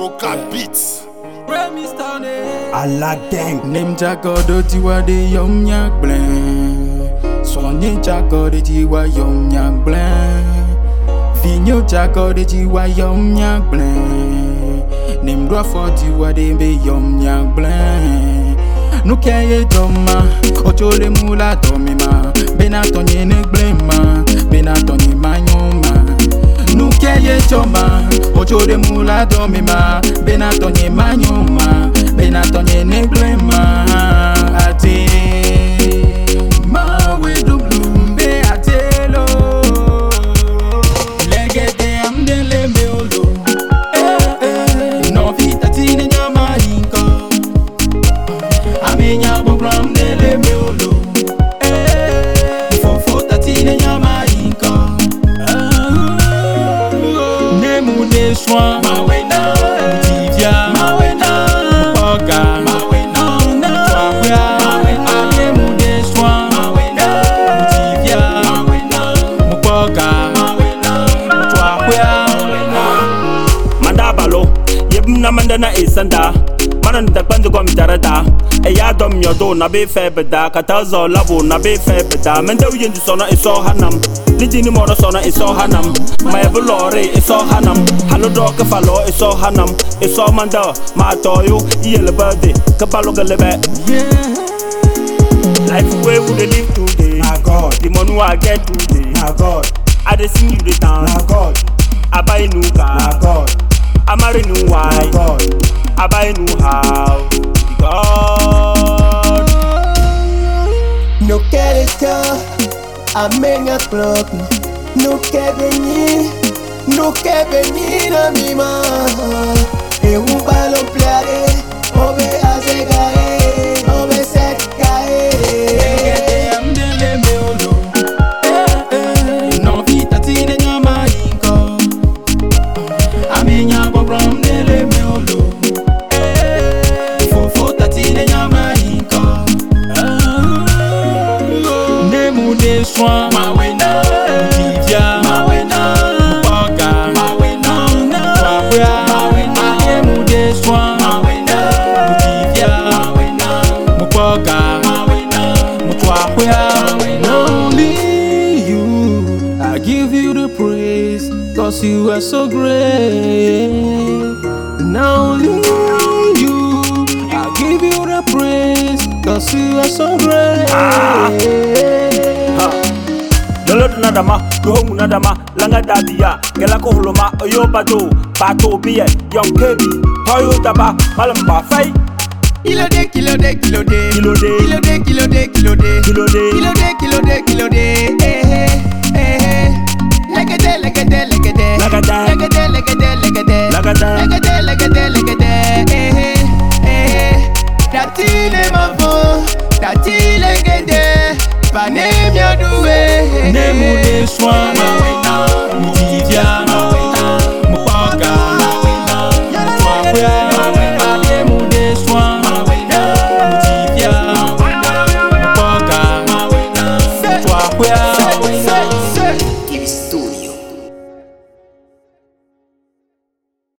Roca Beats. Aladdin Nim jagodo tiwa de yom nyak blen. Sonye jagodo tiwa yom nyak blen. Vinyo jagodo tiwa yom nyak blen. Nim dwa for tiwa de be yom nyak blen. Nou keye doma, ochole mula domima. Benatonye nek blema, benatonye manyoma. Nou keye doma, ochole mula domima. Benatonye manyoma, benatonye nek blema. Ate ma we do blumbe atelo. Legede amdele meolo. No vita tine nyama inko. Amenya program dele meolo. Fofo tatine nyama inko. Nemu de soin mawena. Tivia mawena. Oga mawena. Twabia mawena. Nemu de soin mawena. Tivia mawena. Oga mawena. Twabia Mandabalo Yebna mandana isanda Manan da bandu gom jarada Eya dom yodo na be febeda Katazo labo na be febeda Mende uyendi sona iso hanam Nijini moro sona iso hanam Maebulore iso hanam Halo doke falo iso hanam Iso manda ma toyo Iyele birthday Kabalo galebe Life way we dey live today Na God, The money I get today na God, I dey sing you the dance na God, I buy new car na God, I marry new na wife God. I buy new house God No quieres ya, amén a club. No que venir a mi mar. En un balón plare, ove hace caer, ove se caer. Legede amdele meolo. No vita tine nyama inko. Amenya program dele meolo. Fofo tatine nyama inko. Nemu de soin mawena. Tivia mawena. Oga mawena. Twabia mawena. Nemu de soin mawena. Tivia mawena. Oga mawena. Twabia only you. I give you the praise, 'cause you are so great. And only you. I give you the praise, 'cause you are so great. Lolo nadama, dohongu nadama, langa dadia, gela ko holoma, oyo bato, bato biye, young kebi, toyo daba, malamba fay, Kilode, kilode, kilode, kilode, kilode, kilode, kilode, kilode, kilode, kilode, legede, legede, legede, Lagada. legede, legede, legede, Lagada. legede, legede, legede, tatile mavo, tatile legede, panem ya doué, Nemu de soin